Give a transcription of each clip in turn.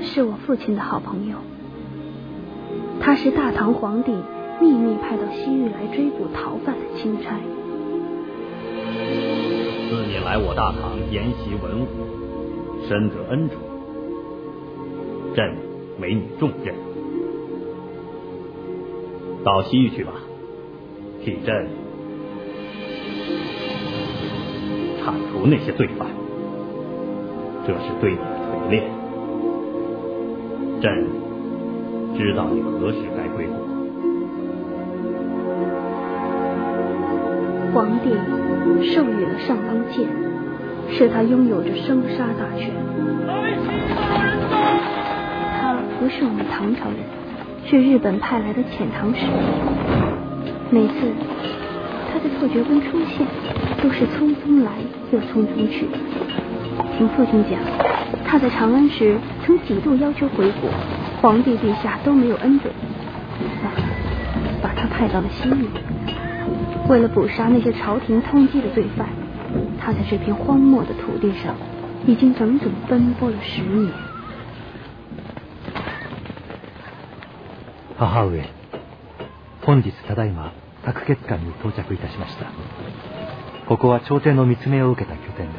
是我父亲的好朋友，他是大唐皇帝秘密派到西域来追捕逃犯的钦差。 4年来我大唐研习文武，深得恩宠，朕委你重任，到西域去吧，替朕铲除那些罪犯，这是对你的锤炼。朕知道你何时该归国。 皇帝授予了尚方剑，使他拥有着生杀大权。他不是我们唐朝人，是日本派来的遣唐使。每次他在突厥宫出现，都是匆匆来又匆匆去。听父亲讲，他在长安时曾几度要求回国，皇帝陛下都没有恩准，把他派到了西域。为了捕杀那些朝廷通缉的罪犯，他在这片荒漠的土地上已经整整奔波了10年。 母上、本日ただいま卓月館に到着いたしました。ここは朝廷の密命を受けた拠点です。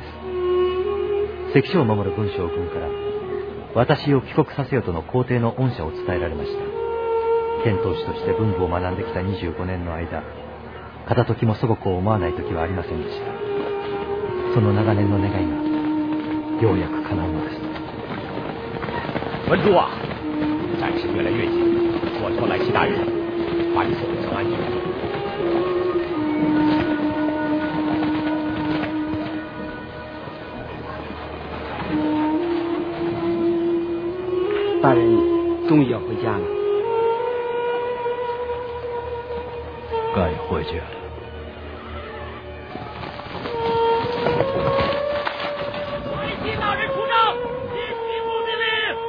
関所を守る文将軍から私を帰国させよとの皇帝の恩赦を伝えられました。遣唐使として文武を学んできた25年の間、片時も祖国を思わない時はありませんでした。その長年の願いがようやく叶うのです。 文珠啊，战事越来越近，我托来西大人把你送回长安去。 大人终于要回家了。 该回家了。 大人出帐，依西部命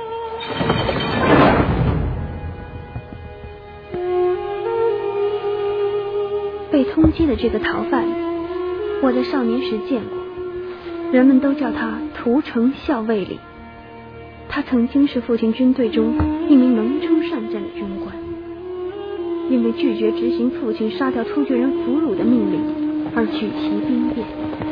令。被通缉的这个逃犯，我在少年时见过，人们都叫他屠城校尉里。他曾经是父亲军队中一名能征善战的军官，因为拒绝执行父亲杀掉突厥人俘虏的命令而举旗兵变。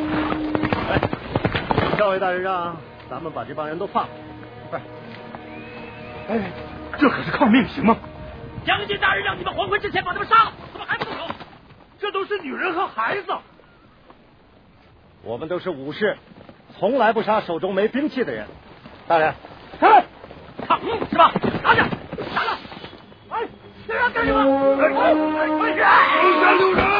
校尉大人让咱们把这帮人都放了。快！ 哎，这可是抗命，行吗？ 将军大人让你们黄昏之前把他们杀了，怎么还不动手？ 这都是女人和孩子。 我们都是武士，从来不杀手中没兵器的人。大人， 抗命是吧？拿着，拿了！哎，这要干什么？快点！ 手下留人！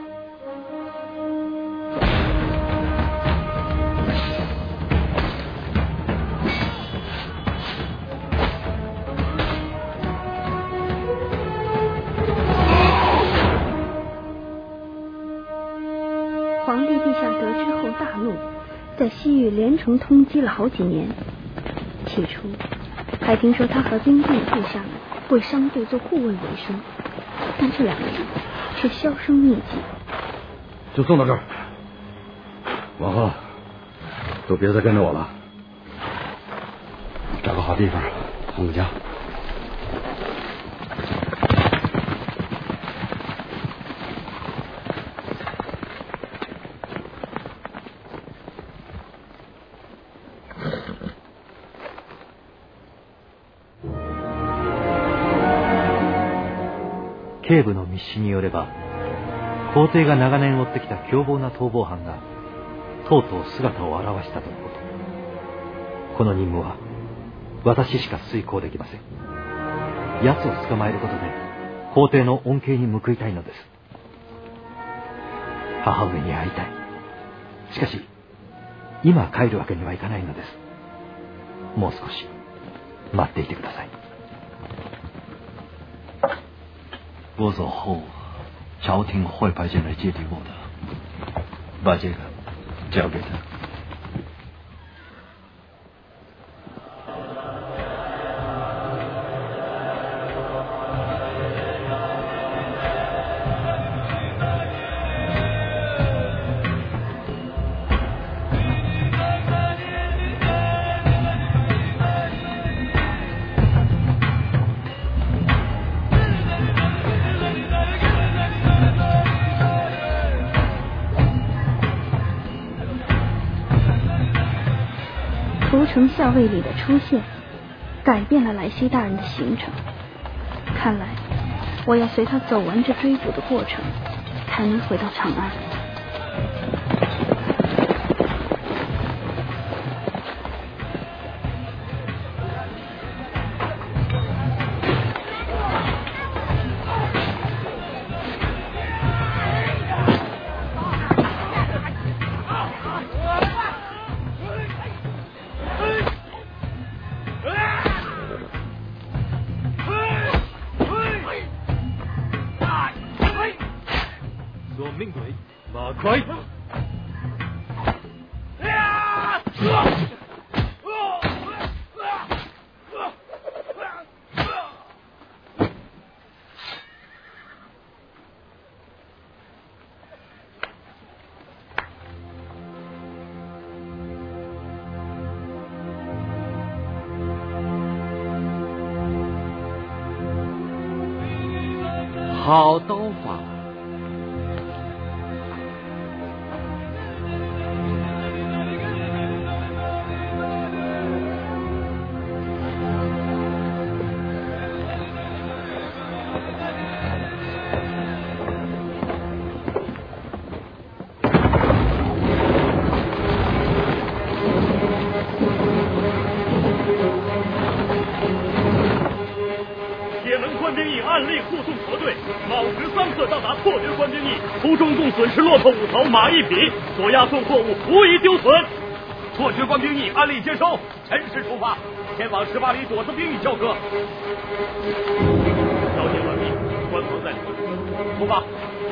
皇帝陛下得知后大怒，在西域连城通缉了好几年。起初还听说他和兵变的部下们为商队做护卫为生，但这2年却销声匿迹。 就送到这儿，往后都别再跟着我了，找个好地方安个家。 警部の密使によれば、皇帝が長年追ってきた凶暴な逃亡犯がとうとう姿を現したとのこと。この任務は私しか遂行できません。奴を捕まえることで皇帝の恩恵に報いたいのです。母上に会いたい。しかし今帰るわけにはいかないのです。もう少し待っていてください。 我走后，朝廷会派人来接替我的，把这个交给他。 城校尉里的出现，改变了莱西大人的行程。看来我要随他走完这追捕的过程，才能回到长安。 好刀法。 损失骆驼5头，马1匹，所押送货物无一丢损。破缺官兵役按例接收，辰时出发，前往18里左子兵役交割。交接完毕，官方在里，出发。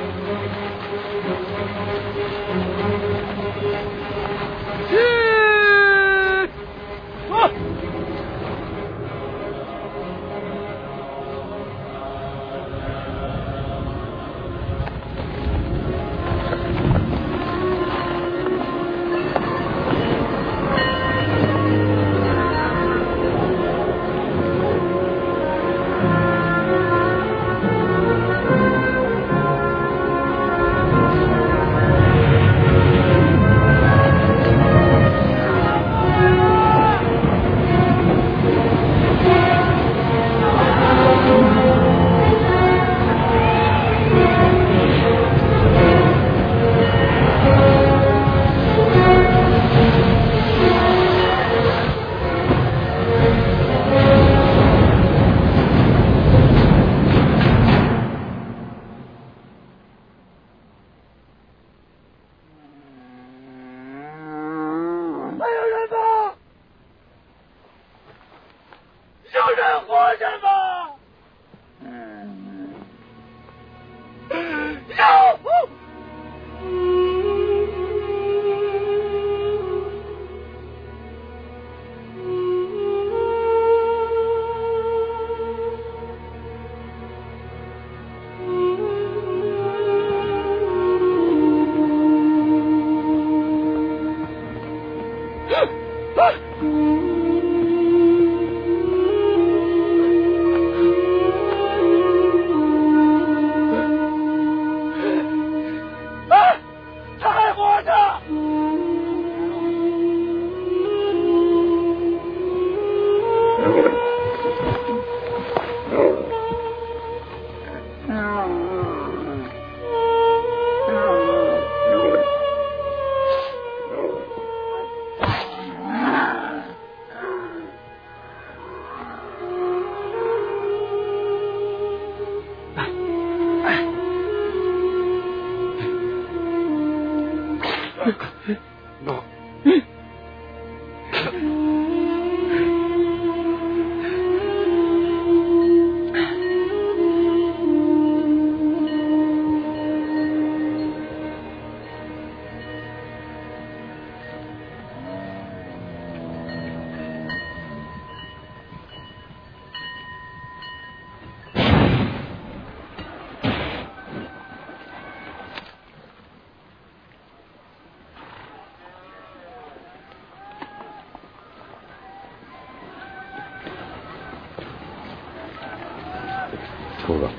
出个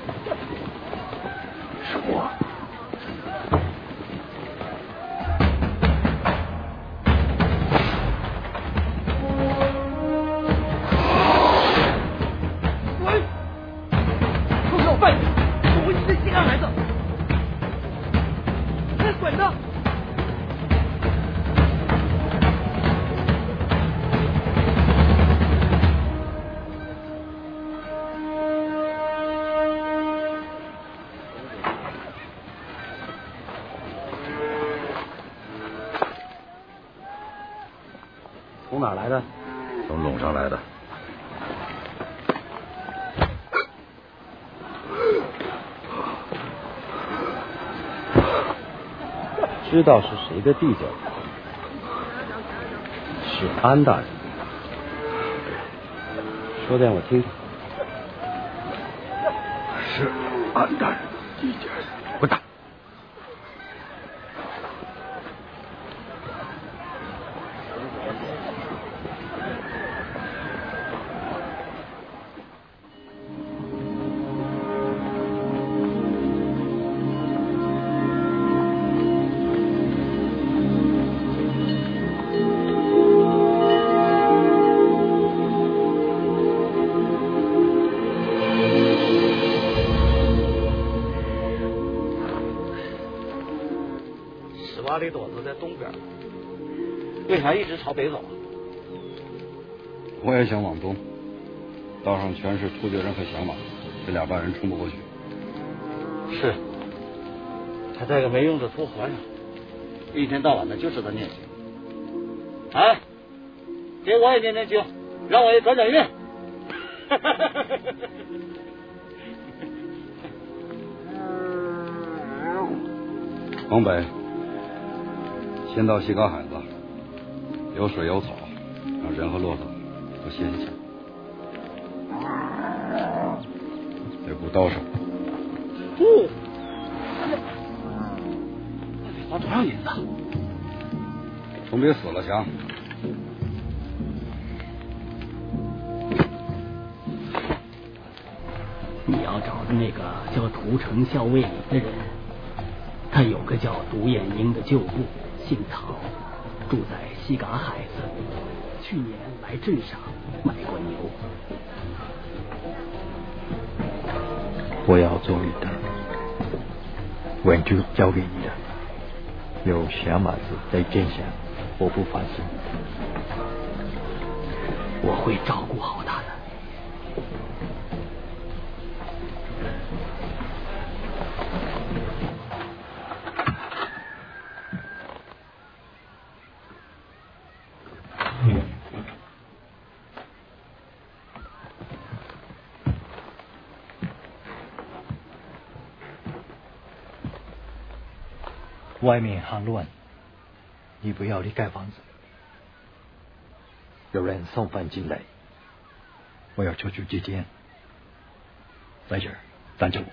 说。 哪儿来的？从陇上来的。知道是谁的地界？是安大人。说点我听听。是安大人地界的。滚蛋！ 瓦里多子在东边，为啥一直朝北走啊？ 我也想往东，道上全是突厥人和响马，这俩半人冲不过去。 是，他带个没用的秃和尚，一天到晚的就知道念经。哎，给我也念念经，让我也转转运。 往北，先到西岗海子，有水有草，让人和骆驼都歇歇气。得顾刀手。 不，那得花多少银子？ 总比死了强。 你要找的那个叫屠城校尉李的人，他有个叫独眼鹰的旧部，姓曹，住在西嘎海子，去年来镇上买过牛。 我要做你的，文就交给你了。有小马子在镇上，我不放心。 我会照顾好他的。 外面很乱，你不要离开房子。有人送饭进来，我要出去接见，在这儿等着我。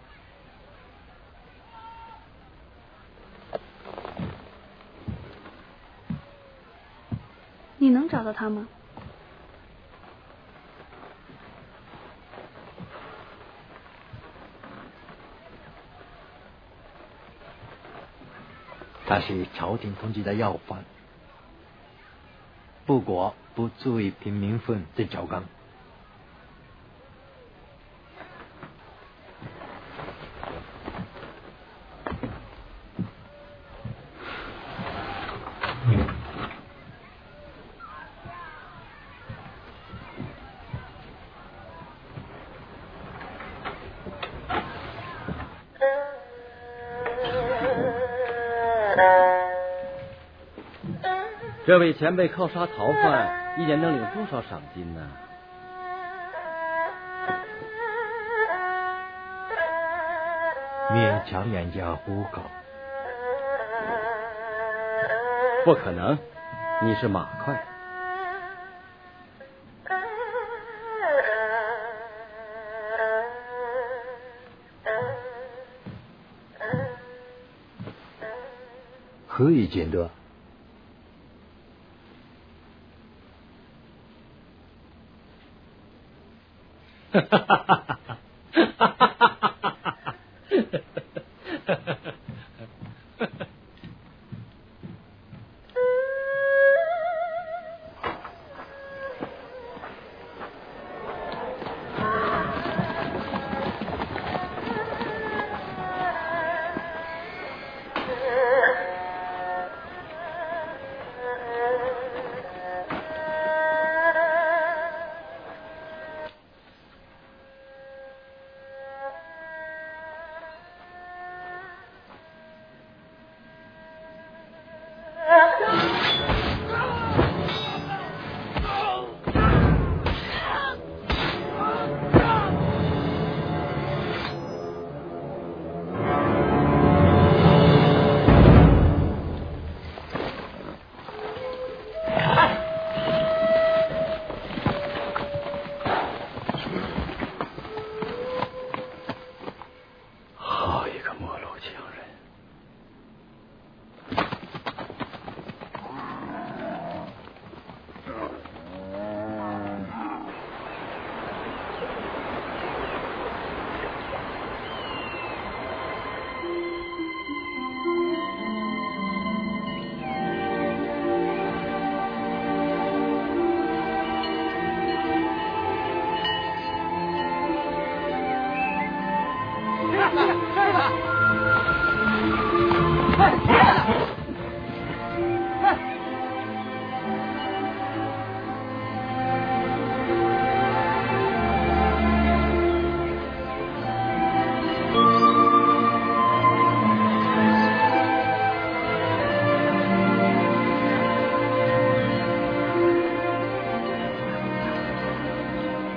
你能找到他吗？ 他是朝廷通缉的要犯，不过不足以凭名分在朝纲。 这位前辈靠杀逃犯，一年能领多少赏金呢？ 勉强养家糊口。 不可能，你是马快。 何以见得？ 哈哈哈哈哈！哈哈哈哈哈！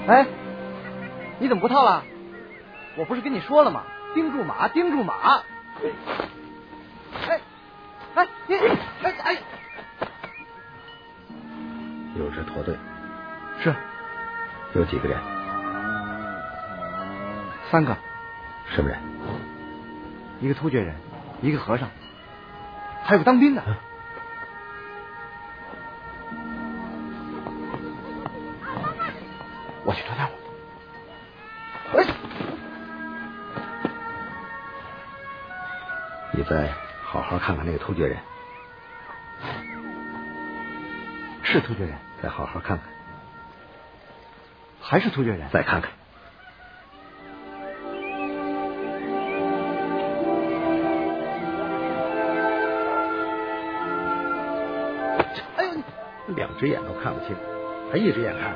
哎，你怎么不套了？我不是跟你说了吗？盯住马，盯住马！哎，你哎！ 有支驼队。 是。 有几个人 ？3个。 什么人？ 一个突厥人，一个和尚，还有个当兵的。我去找点火。 你再好好看看那个突厥人。 是突厥人。 再好好看看。 还是突厥人。 再看看。 哎呦， 两只眼都看不清，还一只眼看。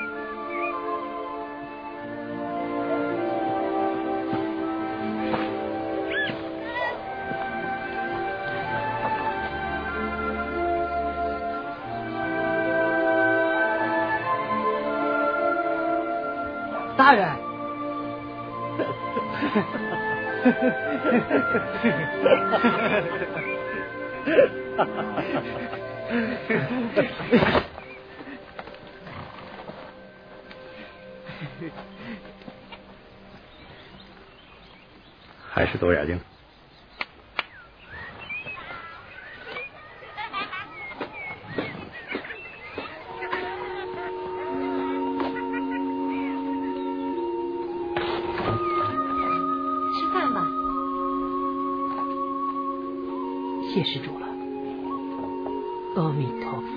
大人， 还是多眼睛。 谢施主了，阿弥陀佛。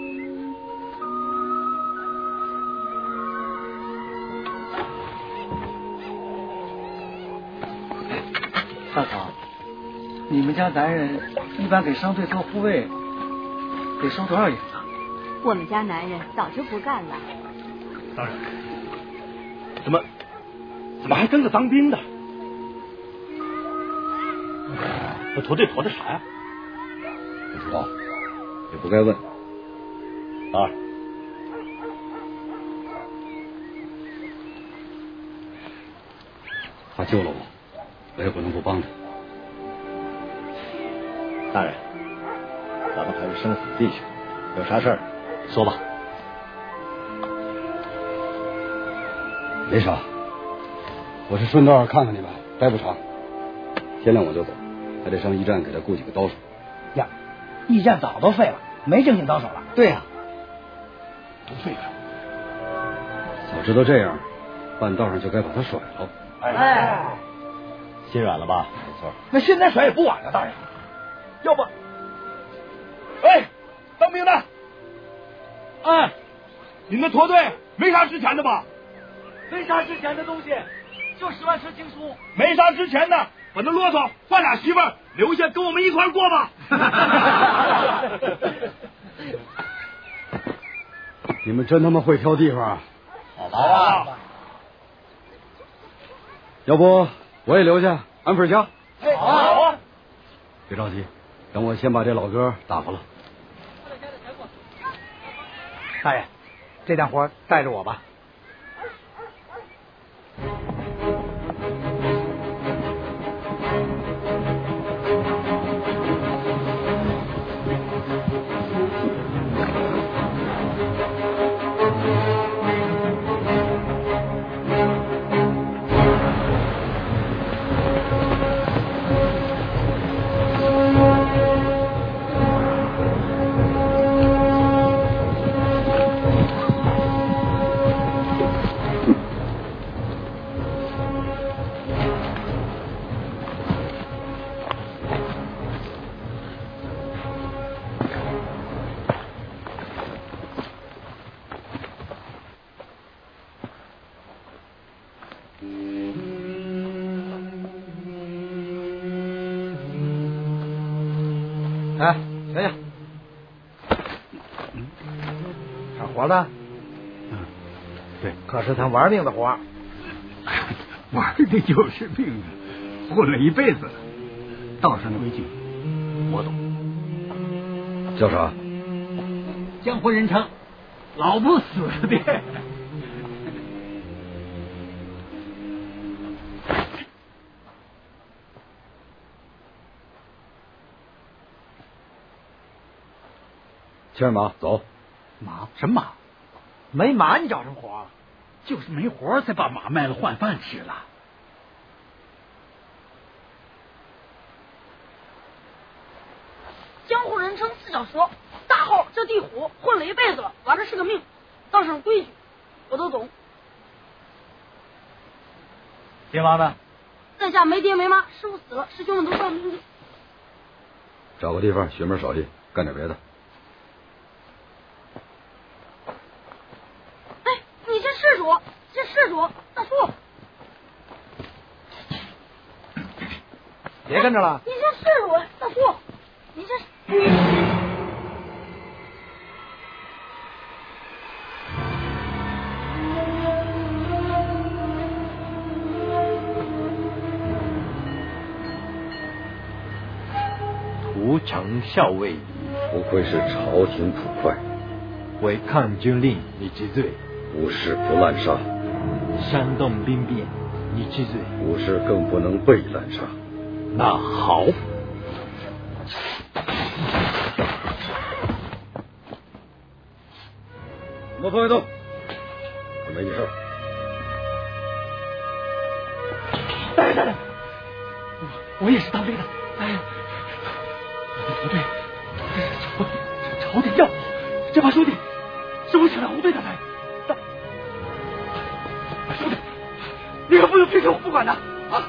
大嫂，你们家男人一般给商队做护卫，得收多少银啊？ 我们家男人早就不干了。 当然，怎么还跟个当兵的？这驼队驼的啥呀？ 不知道，也不该问。 二， 他救了我，我也不能不帮他。 大人，咱们还是生死弟兄，有啥事儿说吧。 没啥，我是顺道看看你们，待不长，天亮我就走，还得上驿站给他雇几个刀手。 呀，驿站早都废了，没正经刀手了。对呀， 都废了。 早知道这样，半道上就该把他甩了。 哎，心软了吧？没错。 那现在甩也不晚了，大人。要不， 哎，当兵的，哎，你们驼队没啥值钱的吧？ 没啥值钱的东西，就10万车经书。 没啥值钱的，把那骆驼换俩媳妇儿，留下跟我们一块过吧。 你们真他妈会挑地方啊！ 好吧， 要不我也留下安份家。 好啊！ 别着急，等我先把这老哥打发了。 大爷，这单活带着我吧。哎，醒醒！干活的？ 对， 可是他玩命的活。 玩的就是命啊！混了一辈子了，道上的规矩我懂。 叫啥？ 江湖人称老不死的。 牵马走。 马什么马？没马你找什么活？就是没活才把马卖了换饭吃了。 江湖人称四脚蛇，大号叫地虎，混了一辈子了，玩的是个命。道上规矩我都懂。 爹妈呢？ 在下没爹没妈，师傅死了，师兄们都当兵去。 找个地方学门手艺，干点别的。 哎，你先施主，大叔。 别跟着了。 你先施主，大叔，你先。 屠城校尉， 不愧是朝廷捕快， 违抗军令，你知罪； 无事不滥杀， 煽动兵变，你知罪； 无事更不能被滥杀。 那好， 挪放外动，我没你事。 带，我也是当兵的。哎。不对，朝廷要我，这把兄弟是我请来胡队的来。兄弟，你可不能撇下我不管的啊！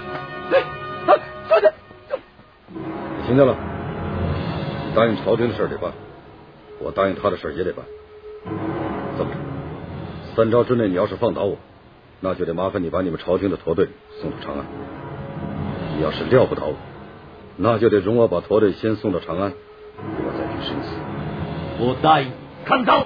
兄弟， 你听见了？你答应朝廷的事得办，我答应他的事也得办。这么着，3招之内你要是放倒我，那就得麻烦你把你们朝廷的驼队送到长安。你要是撂不倒我，那就得容我把驼队先送到长安，我再去生死。 我答应，看招！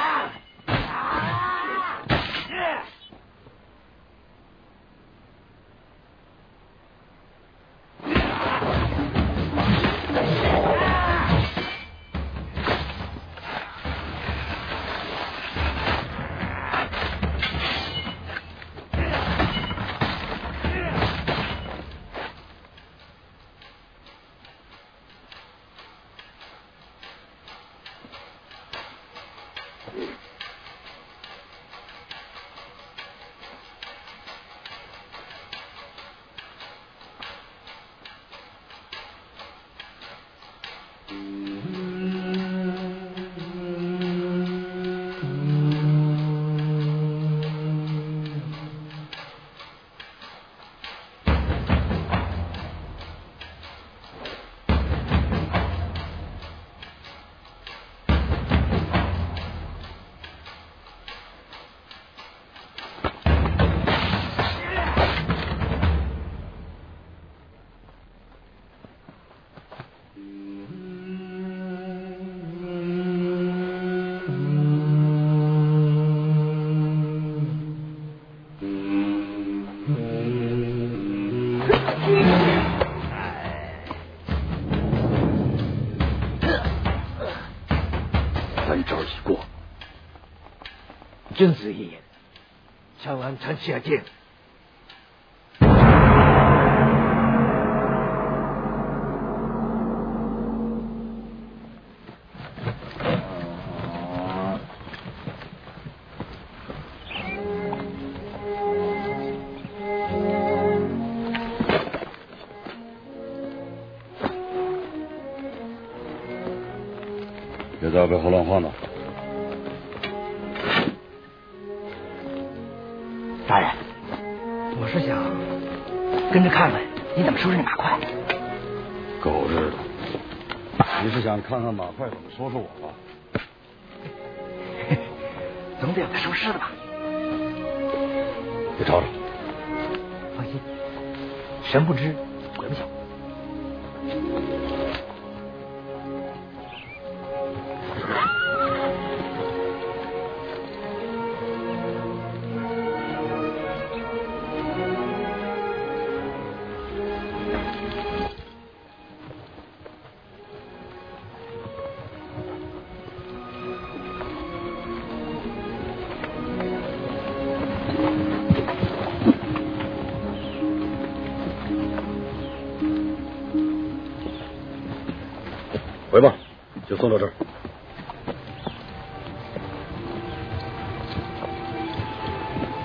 君子一言，长安长期而见。 别在背后乱晃荡。 大人，我是想跟着看看你怎么收拾那马快。 狗日的！你是想看看马快怎么收拾我吧？ 总得有个收尸的吧？ 别吵吵。 放心，神不知鬼不晓。 回吧，就送到这儿。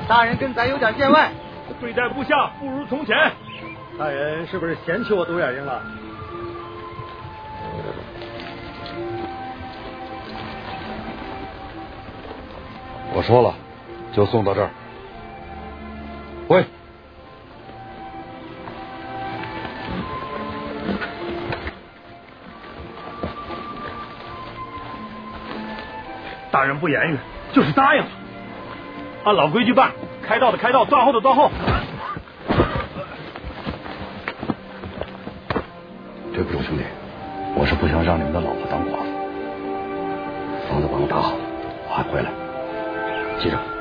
大人跟咱有点见外， 对待部下不如从前。 大人是不是嫌弃我独眼鹰了？ 我说了，就送到这儿。喂， 大人不言语，就是答应了。按老规矩办，开道的开道，断后的断后。 对不住兄弟，我是不想让你们的老婆当寡妇。房子帮我打好，我还回来。记着。